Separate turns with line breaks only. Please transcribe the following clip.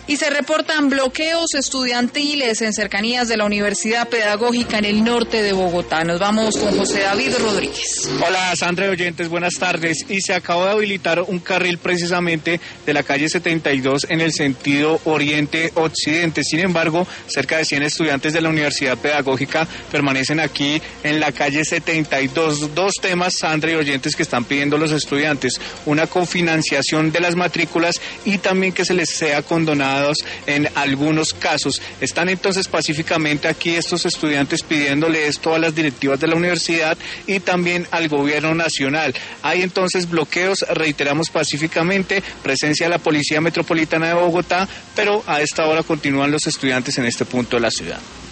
Y se reportan bloqueos estudiantiles en cercanías de la Universidad Pedagógica en el norte de Bogotá. Nos vamos con José David Rodríguez.
Hola Sandra y oyentes, buenas tardes. Y se acaba de habilitar un carril precisamente de la calle 72 en el sentido oriente-occidente. Sin embargo, cerca de 100 estudiantes de la Universidad Pedagógica permanecen aquí en la calle 72. Dos temas, Sandra y oyentes, que están pidiendo los estudiantes: una cofinanciación de las matrículas y también que se les sea condonado en algunos casos. Están entonces pacíficamente aquí estos estudiantes pidiéndole esto a las directivas de la universidad y también al gobierno nacional. Hay entonces bloqueos, reiteramos pacíficamente, presencia de la Policía Metropolitana de Bogotá, pero a esta hora continúan los estudiantes en este punto de la ciudad.